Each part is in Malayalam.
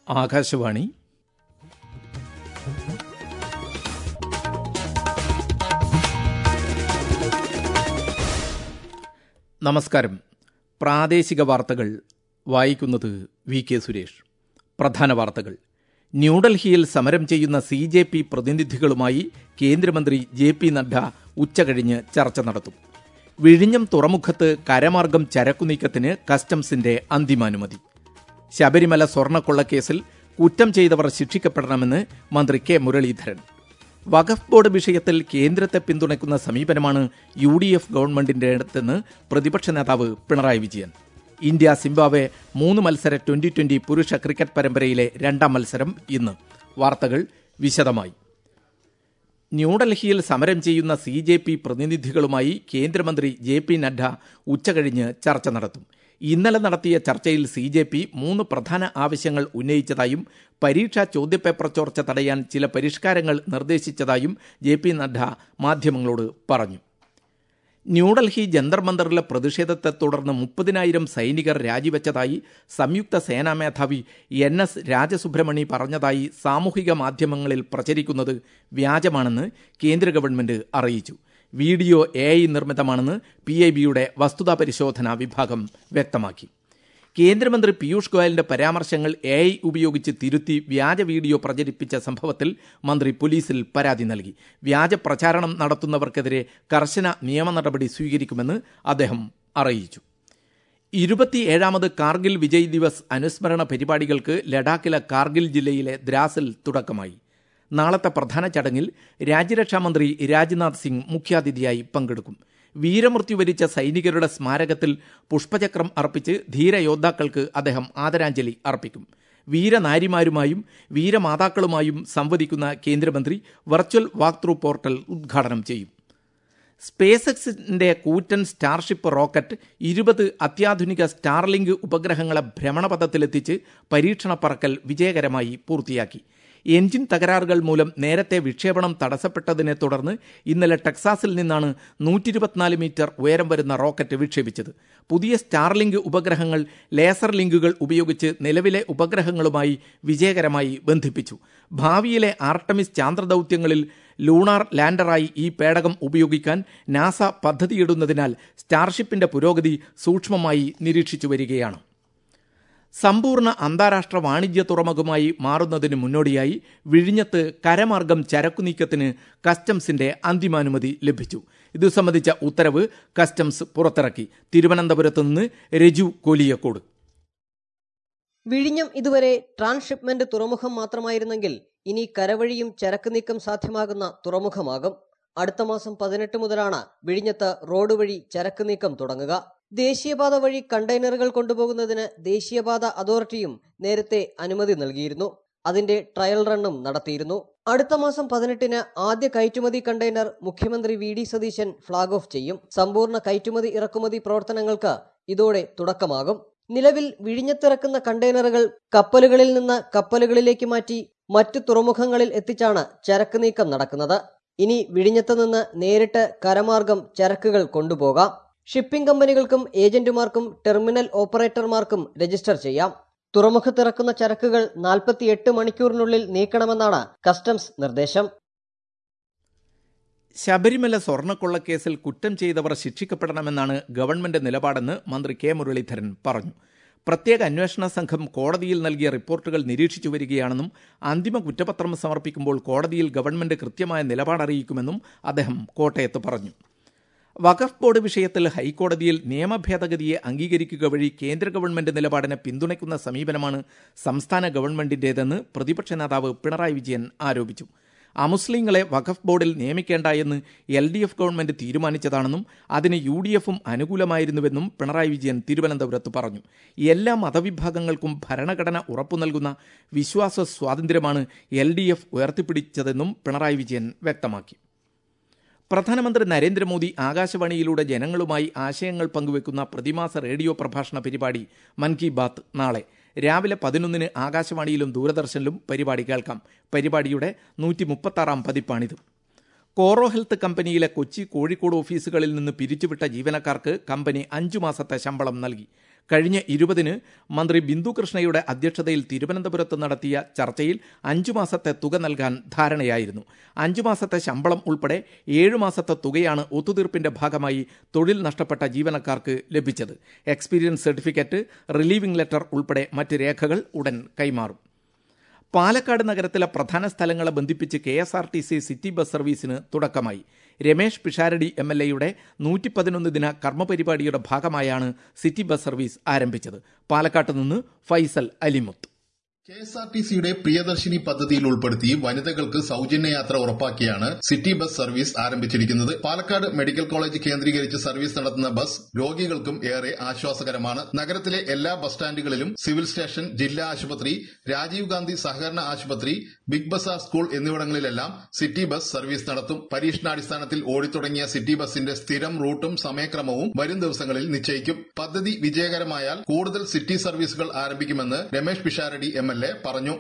ആകാശവാണി. നമസ്കാരം. പ്രാദേശിക വാർത്തകൾ വായിക്കുന്നത് വി കെ സുരേഷ്. പ്രധാന വാർത്തകൾ. ന്യൂഡൽഹിയിൽ സമരം ചെയ്യുന്ന CJP പ്രതിനിധികളുമായി കേന്ദ്രമന്ത്രി JP നഡ്ഡ ഉച്ചകഴിഞ്ഞ് ചർച്ച നടത്തും. വിഴിഞ്ഞം തുറമുഖത്ത് കരമാർഗം ചരക്കുനീക്കത്തിന് കസ്റ്റംസിന്റെ അന്തിമാനുമതി. ശബരിമല സ്വർണ്ണക്കൊള്ളക്കേസിൽ കുറ്റം ചെയ്തവർ ശിക്ഷിക്കപ്പെടണമെന്ന് മന്ത്രി കെ മുരളീധരൻ. വഖഫ് ബോർഡ് വിഷയത്തിൽ കേന്ദ്രത്തെ പിന്തുണയ്ക്കുന്ന സമീപനമാണ് UDF ഗവൺമെന്റിന്റെ അടുത്തെന്ന് പ്രതിപക്ഷ നേതാവ് പിണറായി വിജയൻ. ഇന്ത്യ സിംബാബ്വെ 3 മത്സര 2020 പുരുഷ ക്രിക്കറ്റ് പരമ്പരയിലെ 2ാം മത്സരം ഇന്ന്. വാർത്തകൾ വിശദമായി. ന്യൂഡൽഹിയിൽ സമരം ചെയ്യുന്ന CJP പ്രതിനിധികളുമായി കേന്ദ്രമന്ത്രി JP നഡ്ഡ ഉച്ചകഴിഞ്ഞ് ചർച്ച നടത്തും. ഇന്നലെ നടത്തിയ ചർച്ചയിൽ CJP 3 പ്രധാന ആവശ്യങ്ങൾ ഉന്നയിച്ചതായും പരീക്ഷാ ചോദ്യപേപ്പർ ചോർച്ച തടയാൻ ചില പരിഷ്കാരങ്ങൾ നിർദ്ദേശിച്ചതായും JP നഡ്ഡ മാധ്യമങ്ങളോട് പറഞ്ഞു. ന്യൂഡൽഹി ജന്തർ മന്ദറിലെ പ്രതിഷേധത്തെ തുടർന്ന് 30,000 സൈനികർ രാജിവെച്ചതായി സംയുക്ത സേനാ മേധാവി NS രാജസുബ്രഹ്മണി പറഞ്ഞതായി സാമൂഹിക മാധ്യമങ്ങളിൽ പ്രചരിക്കുന്നത് വ്യാജമാണെന്ന് കേന്ദ്ര ഗവൺമെന്റ് അറിയിച്ചു. വീഡിയോ AI നിർമ്മിതമാണെന്ന് PIBയുടെ വസ്തുതാ പരിശോധനാ വിഭാഗം വ്യക്തമാക്കി. കേന്ദ്രമന്ത്രി പീയൂഷ് ഗോയലിന്റെ പരാമർശങ്ങൾ AI ഉപയോഗിച്ച് തിരുത്തി വ്യാജ വീഡിയോ പ്രചരിപ്പിച്ച സംഭവത്തിൽ മന്ത്രി പോലീസിൽ പരാതി നൽകി. വ്യാജ പ്രചാരണം നടത്തുന്നവർക്കെതിരെ കർശന നിയമ നടപടി സ്വീകരിക്കുമെന്ന് അദ്ദേഹം അറിയിച്ചു. 27ാമത് കാർഗിൽ വിജയ് ദിവസ് അനുസ്മരണ പരിപാടികൾക്ക് ലഡാക്കിലെ കാർഗിൽ ജില്ലയിലെ ദ്രാസിൽ തുടക്കമായി. നാളത്തെ പ്രധാന ചടങ്ങിൽ രാജ്യരക്ഷാമന്ത്രി രാജ്നാഥ് സിംഗ് മുഖ്യാതിഥിയായി പങ്കെടുക്കും. വീരമൃത്യു വരിച്ച സൈനികരുടെ സ്മാരകത്തിൽ പുഷ്പചക്രം അർപ്പിച്ച് ധീരയോദ്ധാക്കൾക്ക് അദ്ദേഹം ആദരാഞ്ജലി അർപ്പിക്കും. വീരനാരിമാരുമായും വീരമാതാക്കളുമായും സംവദിക്കുന്ന കേന്ദ്രമന്ത്രി വെർച്വൽ വാക്ക് ത്രൂ പോർട്ടൽ ഉദ്ഘാടനം ചെയ്യും. സ്പേസ് എക്സിന്റെ കൂറ്റൻ സ്റ്റാർഷിപ്പ് റോക്കറ്റ് 20 അത്യാധുനിക സ്റ്റാർലിങ്ക് ഉപഗ്രഹങ്ങളെ ഭ്രമണപഥത്തിലെത്തിച്ച് പരീക്ഷണ പറക്കൽ വിജയകരമായി പൂർത്തിയാക്കി. എഞ്ചിൻ തകരാറുകൾ മൂലം നേരത്തെ വിക്ഷേപണം തടസ്സപ്പെട്ടതിനെ തുടർന്ന് ഇന്നലെ ടെക്സാസിൽ നിന്നാണ് 124 മീറ്റർ ഉയരം വരുന്ന റോക്കറ്റ് വിക്ഷേപിച്ചത്. പുതിയ സ്റ്റാർലിങ്ക് ഉപഗ്രഹങ്ങൾ ലേസർ ലിങ്കുകൾ ഉപയോഗിച്ച് നിലവിലെ ഉപഗ്രഹങ്ങളുമായി വിജയകരമായി ബന്ധിപ്പിച്ചു. ഭാവിയിലെ ആർട്ടമിസ് ചാന്ദ്രദൌത്യങ്ങളിൽ ലൂണാർ ലാൻഡറായി ഈ പേടകം ഉപയോഗിക്കാൻ നാസ പദ്ധതിയിടുന്നതിനാൽ സ്റ്റാർഷിപ്പിന്റെ പുരോഗതി സൂക്ഷ്മമായി നിരീക്ഷിച്ചു വരികയാണ്. സമ്പൂർണ്ണ അന്താരാഷ്ട്ര വാണിജ്യ തുറമുഖമായി മാറുന്നതിന് മുന്നോടിയായി വിഴിഞ്ഞത്ത് കരമാർഗം ചരക്കുനീക്കത്തിന് കസ്റ്റംസിന്റെ അന്തിമാനുമതി ലഭിച്ചു. ഇതു സംബന്ധിച്ച ഉത്തരവ് കസ്റ്റംസ് പുറത്തിറക്കി. തിരുവനന്തപുരത്ത് നിന്ന് രജു കോലിയക്കോട്. വിഴിഞ്ഞം ഇതുവരെ ട്രാൻസ്ഷിപ്മെന്റ് തുറമുഖം മാത്രമായിരുന്നെങ്കിൽ ഇനി കരവഴിയും ചരക്ക് നീക്കം സാധ്യമാകുന്ന തുറമുഖമാകും. അടുത്ത മാസം 18 മുതലാണ് വിഴിഞ്ഞത്ത് റോഡ് വഴി ചരക്ക് നീക്കം തുടങ്ങുക. ദേശീയപാത വഴി കണ്ടെയ്നറുകൾ കൊണ്ടുപോകുന്നതിന് ദേശീയപാത അതോറിറ്റിയും നേരത്തെ അനുമതി നൽകിയിരുന്നു. അതിന്റെ ട്രയൽ റണ്ണും നടത്തിയിരുന്നു. അടുത്ത മാസം 18-ന് ആദ്യ കയറ്റുമതി കണ്ടെയ്നർ മുഖ്യമന്ത്രി VD സതീശൻ ഫ്ളാഗ് ഓഫ് ചെയ്യും. സമ്പൂർണ്ണ കയറ്റുമതി ഇറക്കുമതി പ്രവർത്തനങ്ങൾക്ക് ഇതോടെ തുടക്കമാകും. നിലവിൽ വിഴിഞ്ഞത്തിറക്കുന്ന കണ്ടെയ്നറുകൾ കപ്പലുകളിൽ നിന്ന് കപ്പലുകളിലേക്ക് മാറ്റി മറ്റു തുറമുഖങ്ങളിൽ എത്തിച്ചാണ് ചരക്ക് നീക്കം നടക്കുന്നത്. ഇനി വിഴിഞ്ഞത്ത് നിന്ന് നേരിട്ട് കരമാർഗം ചരക്കുകൾ കൊണ്ടുപോകാം. ഷിപ്പിംഗ് കമ്പനികൾക്കും ഏജന്റുമാർക്കും ടെർമിനൽ ഓപ്പറേറ്റർമാർക്കും രജിസ്റ്റർ ചെയ്യാം. തുറമുഖത്തിറക്കുന്ന ചരക്കുകൾ 48 മണിക്കൂറിനുള്ളിൽ നീക്കണമെന്നാണ് കസ്റ്റംസ് നിർദ്ദേശം. ശബരിമല സ്വർണ്ണക്കൊള്ളക്കേസിൽ കുറ്റം ചെയ്തവർ ശിക്ഷിക്കപ്പെടണമെന്നാണ് ഗവൺമെന്റ് നിലപാടെന്ന് മന്ത്രി കെ മുരളീധരൻ പറഞ്ഞു. പ്രത്യേക അന്വേഷണ സംഘം കോടതിയിൽ നൽകിയ റിപ്പോർട്ടുകൾ നിരീക്ഷിച്ചു വരികയാണെന്നും അന്തിമ കുറ്റപത്രം സമർപ്പിക്കുമ്പോൾ കോടതിയിൽ ഗവൺമെന്റ് കൃത്യമായ നിലപാടറിയിക്കുമെന്നും അദ്ദേഹം കോട്ടയത്ത് പറഞ്ഞു. വഖഫ് ബോർഡ് വിഷയത്തിൽ ഹൈക്കോടതിയിൽ നിയമഭേദഗതിയെ അംഗീകരിക്കുക വഴി കേന്ദ്ര ഗവൺമെന്റ് നിലപാടിനെ പിന്തുണയ്ക്കുന്ന സമീപനമാണ് സംസ്ഥാന ഗവൺമെന്റിന്റേതെന്ന് പ്രതിപക്ഷ നേതാവ് പിണറായി വിജയൻ ആരോപിച്ചു. അമുസ്ലിങ്ങളെ വഖഫ് ബോർഡിൽ നിയമിക്കേണ്ട എന്ന് LDF ഗവൺമെന്റ് തീരുമാനിച്ചതാണെന്നും അതിന് UDFും അനുകൂലമായിരുന്നുവെന്നും പിണറായി വിജയൻ തിരുവനന്തപുരത്ത് പറഞ്ഞു. എല്ലാ മതവിഭാഗങ്ങൾക്കും ഭരണഘടന ഉറപ്പു നൽകുന്ന വിശ്വാസ സ്വാതന്ത്ര്യമാണ് LDF ഉയർത്തിപ്പിടിച്ചതെന്നും പിണറായി വിജയൻ വ്യക്തമാക്കി. പ്രധാനമന്ത്രി നരേന്ദ്രമോദി ആകാശവാണിയിലൂടെ ജനങ്ങളുമായി ആശയങ്ങൾ പങ്കുവെക്കുന്ന പ്രതിമാസ റേഡിയോ പ്രഭാഷണ പരിപാടി മൻ കി ബാത്ത് നാളെ രാവിലെ 11-ന് ആകാശവാണിയിലും ദൂരദർശനിലും പരിപാടി കേൾക്കാം. പരിപാടിയുടെ 136ാം പതിപ്പാണിത്. കോറോ ഹെൽത്ത് കമ്പനിയിലെ കൊച്ചി, കോഴിക്കോട് ഓഫീസുകളിൽ നിന്ന് പിരിച്ചുവിട്ട ജീവനക്കാർക്ക് കമ്പനി 5 മാസത്തെ ശമ്പളം നൽകി. കഴിഞ്ഞ 20-ന് മന്ത്രി ബിന്ദു കൃഷ്ണയുടെ അധ്യക്ഷതയിൽ തിരുവനന്തപുരത്ത് നടത്തിയ ചർച്ചയിൽ 5 മാസത്തെ തുക നൽകാൻ ധാരണയായിരുന്നു. 5 മാസത്തെ ശമ്പളം ഉൾപ്പെടെ 7 മാസത്തെ തുകയാണ് ഒത്തുതീർപ്പിന്റെ ഭാഗമായി തൊഴിൽ നഷ്ടപ്പെട്ട ജീവനക്കാർക്ക് ലഭിച്ചത്. എക്സ്പീരിയൻസ് സർട്ടിഫിക്കറ്റ്, റിലീവിംഗ് ലെറ്റർ ഉൾപ്പെടെ മറ്റ് രേഖകൾ ഉടൻ കൈമാറും. പാലക്കാട് നഗരത്തിലെ പ്രധാന സ്ഥലങ്ങളെ ബന്ധിപ്പിച്ച് KSRTC സിറ്റി ബസ് സർവീസിന് തുടക്കമായി. രമേശ് പിഷാരടി MLAയുടെ 111 ദിന കർമ്മപരിപാടിയുടെ ഭാഗമായാണ് സിറ്റി ബസ് സർവീസ് ആരംഭിച്ചത്. പാലക്കാട്ട് നിന്ന് ഫൈസൽ അലിമുത്ത്. KSRTCയുടെ പ്രിയദർശിനി പദ്ധതിയിൽ ഉൾപ്പെടുത്തി വനിതകൾക്ക് സൌജന്യ യാത്ര ഉറപ്പാക്കിയാണ് സിറ്റി ബസ് സർവീസ് ആരംഭിച്ചിരിക്കുന്നത്. പാലക്കാട് മെഡിക്കൽ കോളേജ് കേന്ദ്രീകരിച്ച് സർവീസ് നടത്തുന്ന ബസ് രോഗികൾക്കും ഏറെ ആശ്വാസകരമാണ്. നഗരത്തിലെ എല്ലാ ബസ് സ്റ്റാൻഡുകളിലും സിവിൽ സ്റ്റേഷൻ, ജില്ലാ ആശുപത്രി, രാജീവ് ഗാന്ധി സഹകരണ ആശുപത്രി, ബിഗ് ബസാർ സ്കൂൾ എന്നിവിടങ്ങളിലെല്ലാം സിറ്റി ബസ് സർവീസ് നടത്തും. പരീക്ഷണാടിസ്ഥാനത്തിൽ ഓടിത്തുടങ്ങിയ സിറ്റി ബസിന്റെ സ്ഥിരം റൂട്ടും സമയക്രമവും വരും ദിവസങ്ങളിൽ നിശ്ചയിക്കും. പദ്ധതി വിജയകരമായാൽ കൂടുതൽ സിറ്റി സർവീസുകൾ ആരംഭിക്കുമെന്ന് രമേശ് പിഷാരടി MLA പറഞ്ഞു.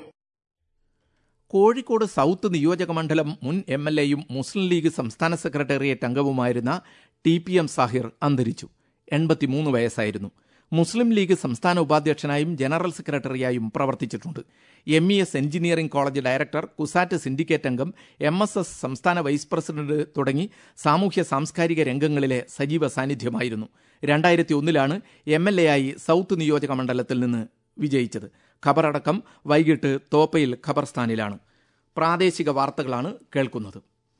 കോഴിക്കോട് സൌത്ത് നിയോജക മണ്ഡലം മുൻ MLAയും മുസ്ലിം ലീഗ് സംസ്ഥാന സെക്രട്ടേറിയറ്റ് അംഗവുമായിരുന്ന TPM സാഹിർ അന്തരിച്ചു. 83 വയസ്സായിരുന്നു. മുസ്ലിം ലീഗ് സംസ്ഥാന ഉപാധ്യക്ഷനായും ജനറൽ സെക്രട്ടറിയായും പ്രവർത്തിച്ചിട്ടുണ്ട്. MES engineering college director, CUSAT syndicate അംഗം, MSS സംസ്ഥാന വൈസ് പ്രസിഡന്റ് തുടങ്ങി സാമൂഹ്യ സാംസ്കാരിക രംഗങ്ങളിലെ സജീവ സാന്നിധ്യമായിരുന്നു. 2001-ലാണ് MLA ആയി സൌത്ത് നിയോജക മണ്ഡലത്തിൽ നിന്ന് വിജയിച്ചത്. ഖബറടക്കം വൈകിട്ട് തോപ്പയിൽ ഖബർസ്ഥാനിലാണ്. പ്രാദേശിക വാർത്തകളാണ് കേൾക്കുന്നത്.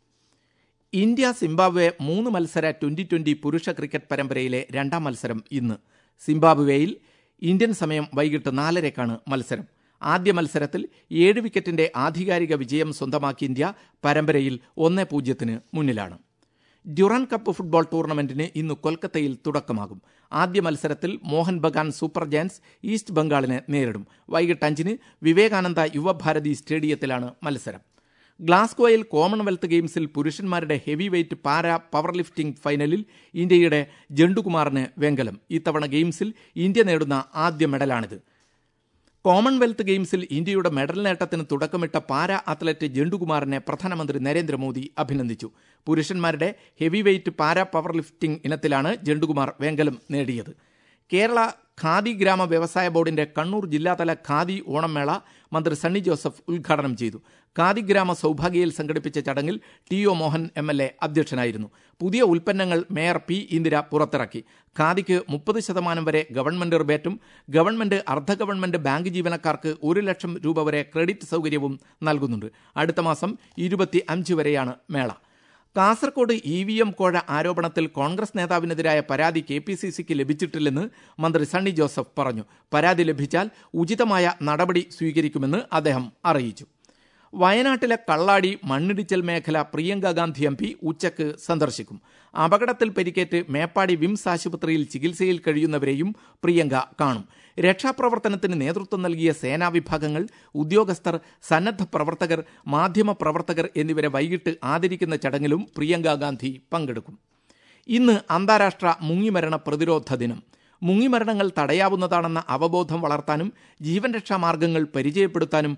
ഇന്ത്യ സിംബാബ്വെ 3 മത്സര 2020 പുരുഷ ക്രിക്കറ്റ് പരമ്പരയിലെ 2ാം മത്സരം ഇന്ന്. സിംബാബ്വെയിൽ ഇന്ത്യൻ സമയം വൈകിട്ട് 4:30-ക്കാണ് മത്സരം. ആദ്യ മത്സരത്തിൽ 7 വിക്കറ്റിന്റെ ആധികാരിക വിജയം സ്വന്തമാക്കിയ ഇന്ത്യ പരമ്പരയിൽ 1-0 മുന്നിലാണ്. ഡ്യൂറൻ കപ്പ് ഫുട്ബോൾ ടൂർണമെന്റിന് ഇന്ന് കൊൽക്കത്തയിൽ തുടക്കമാകും. ആദ്യ മത്സരത്തിൽ Mohun Bagan super giants east ബംഗാളിനെ നേരിടും. വൈകിട്ട് 5-ന് വിവേകാനന്ദ യുവഭാരതി സ്റ്റേഡിയത്തിലാണ് മത്സരം. ഗ്ലാസ്ഗോയിൽ കോമൺവെൽത്ത് ഗെയിംസിൽ പുരുഷന്മാരുടെ heavy weight para power lifting ഫൈനലിൽ ഇന്ത്യയുടെ ജണ്ടുകുമാറിന് വെങ്കലം. ഇത്തവണ ഗെയിംസിൽ ഇന്ത്യ നേടുന്ന ആദ്യ മെഡലാണിത്. കോമൺവെൽത്ത് ഗെയിംസിൽ ഇന്ത്യയുടെ മെഡൽ നേട്ടത്തിന് തുടക്കമിട്ട പാരാ അത്ലറ്റ് ജണ്ടുകുമാറിനെ പ്രധാനമന്ത്രി നരേന്ദ്രമോദി അഭിനന്ദിച്ചു. പുരുഷന്മാരുടെ heavy weight para power lifting ഇനത്തിലാണ് ജണ്ടുകുമാർ വെങ്കലം നേടിയത്. കേരള ഖാദി ഗ്രാമ വ്യവസായ ബോർഡിന്റെ കണ്ണൂർ ജില്ലാതല ഖാദി ഓണം മേള മന്ത്രി സണ്ണി ജോസഫ് ഉദ്ഘാടനം ചെയ്തു. ഖാദി ഗ്രാമ സൌഭാഗ്യയിൽ സംഘടിപ്പിച്ച ചടങ്ങിൽ TO മോഹൻ MLA അധ്യക്ഷനായിരുന്നു. പുതിയ ഉൽപ്പന്നങ്ങൾ മേയർ P ഇന്ദിര പുറത്തിറക്കി. ഖാദിക്ക് 30% വരെ ഗവൺമെന്റ് റിബേറ്റും ഗവൺമെന്റ് അർദ്ധ ഗവൺമെന്റ് ബാങ്ക് ജീവനക്കാർക്ക് 1 ലക്ഷം രൂപ വരെ ക്രെഡിറ്റ് സൌകര്യവും നൽകുന്നുണ്ട്. അടുത്ത മാസം 25 വരെയാണ് മേള. കാസർകോട് EVM കോഴ ആരോപണത്തിൽ കോൺഗ്രസ് നേതാവിനെതിരായ പരാതി KPCCക്ക് ലഭിച്ചിട്ടില്ലെന്ന് മന്ത്രി സണ്ണി ജോസഫ് പറഞ്ഞു. പരാതി ലഭിച്ചാൽ ഉചിതമായ നടപടി സ്വീകരിക്കുമെന്ന് അദ്ദേഹം അറിയിച്ചു. വയനാട്ടിലെ കള്ളാടി മണ്ണിടിച്ചൽ മേഖല പ്രിയങ്ക ഗാന്ധി MP ഉച്ചയ്ക്ക് സന്ദർശിക്കും. അപകടത്തിൽ പരിക്കേറ്റ് മേപ്പാടി വിംസ് ആശുപത്രിയിൽ ചികിത്സയിൽ കഴിയുന്നവരെയും പ്രിയങ്ക കാണും. രക്ഷാപ്രവർത്തനത്തിന് നേതൃത്വം നൽകിയ സേനാ വിഭാഗങ്ങൾ, ഉദ്യോഗസ്ഥർ, സന്നദ്ധ പ്രവർത്തകർ, മാധ്യമ പ്രവർത്തകർ എന്നിവരെ വൈകിട്ട് ആദരിക്കുന്ന ചടങ്ങിലും പ്രിയങ്ക ഗാന്ധി പങ്കെടുക്കും. ഇന്ന് അന്താരാഷ്ട്ര മുങ്ങിമരണ പ്രതിരോധ ദിനം. മുങ്ങിമരണങ്ങൾ തടയാവുന്നതാണെന്ന അവബോധം വളർത്താനും ജീവൻ രക്ഷാ മാർഗങ്ങൾ പരിചയപ്പെടുത്താനും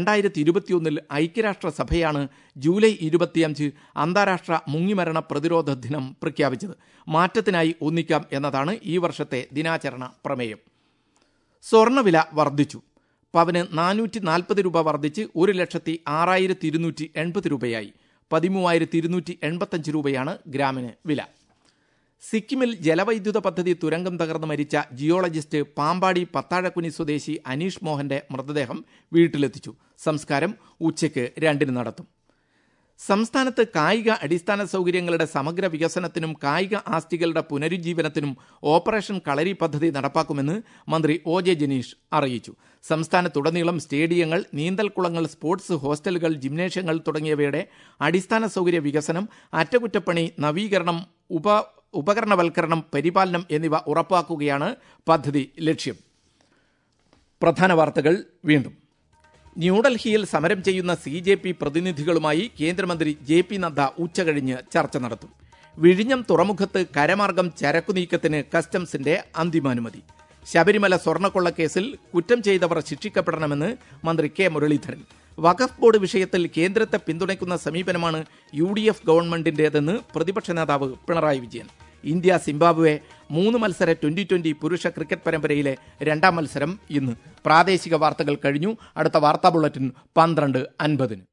2021 ഐക്യരാഷ്ട്രസഭയാണ് ജൂലൈ 25 അന്താരാഷ്ട്ര മുങ്ങിമരണ പ്രതിരോധ ദിനം പ്രഖ്യാപിച്ചത്. മാറ്റത്തിനായി ഒന്നിക്കാം എന്നതാണ് ഈ വർഷത്തെ ദിനാചരണ പ്രമേയം. സ്വർണ്ണവില വർദ്ധിച്ചു. പവന് 440 രൂപ വർദ്ധിച്ച് 1,06,280 രൂപയായി. 13,285 രൂപയാണ് ഗ്രാമിന് വില. സിക്കിമിൽ ജലവൈദ്യുത പദ്ധതി തുരങ്കം തകർന്ന് മരിച്ച ജിയോളജിസ്റ്റ് പാമ്പാടി പത്താഴക്കുനി സ്വദേശി അനീഷ് മോഹന്റെ മൃതദേഹം വീട്ടിലെത്തിച്ചു. സംസ്കാരം ഉച്ചയ്ക്ക് 2-ന് നടത്തും. സംസ്ഥാനത്ത് കായിക അടിസ്ഥാന സൗകര്യങ്ങളുടെ സമഗ്ര വികസനത്തിനും കായിക ആസ്തികളുടെ പുനരുജ്ജീവനത്തിനും ഓപ്പറേഷൻ കളരി പദ്ധതി നടപ്പാക്കുമെന്ന് മന്ത്രി OJ ജനീഷ് അറിയിച്ചു. സംസ്ഥാനത്തുടനീളം സ്റ്റേഡിയങ്ങൾ, നീന്തൽക്കുളങ്ങൾ, സ്പോർട്സ് ഹോസ്റ്റലുകൾ, ജിംനേഷ്യങ്ങൾ തുടങ്ങിയവയുടെ അടിസ്ഥാന സൗകര്യ വികസനം, അറ്റകുറ്റപ്പണി, നവീകരണം, ഉപകരണവൽക്കരണം, പരിപാലനം എന്നിവ ഉറപ്പാക്കുകയാണ് പദ്ധതി ലക്ഷ്യം. പ്രധാന വാർത്തകൾ വീണ്ടും. ന്യൂഡൽഹിയിൽ സമരം ചെയ്യുന്ന CJP പ്രതിനിധികളുമായി കേന്ദ്രമന്ത്രി JP നദ്ദ ഉച്ചകഴിഞ്ഞ് ചർച്ച നടത്തും. വിഴിഞ്ഞം തുറമുഖത്ത് കരമാർഗം ചരക്കു നീക്കത്തിന് കസ്റ്റംസിന്റെ അന്തിമാനുമതി. ശബരിമല സ്വർണ്ണക്കൊള്ളക്കേസിൽ കുറ്റം ചെയ്തവർ ശിക്ഷിക്കപ്പെടണമെന്ന് മന്ത്രി K മുരളീധരൻ. വഖഫ് ബോർഡ് വിഷയത്തിൽ കേന്ദ്രത്തെ പിന്തുണയ്ക്കുന്ന സമീപനമാണ് UDF ഗവൺമെന്റിന്റേതെന്ന് പ്രതിപക്ഷ നേതാവ് പിണറായി വിജയൻ. ഇന്ത്യ സിംബാബ്വെ 3 മത്സര ട്വന്റി പുരുഷ ക്രിക്കറ്റ് പരമ്പരയിലെ 2ാം മത്സരം ഇന്ന്. പ്രാദേശിക വാർത്തകൾ കഴിഞ്ഞു. അടുത്ത വാർത്താ ബുള്ളറ്റിൻ 12:50.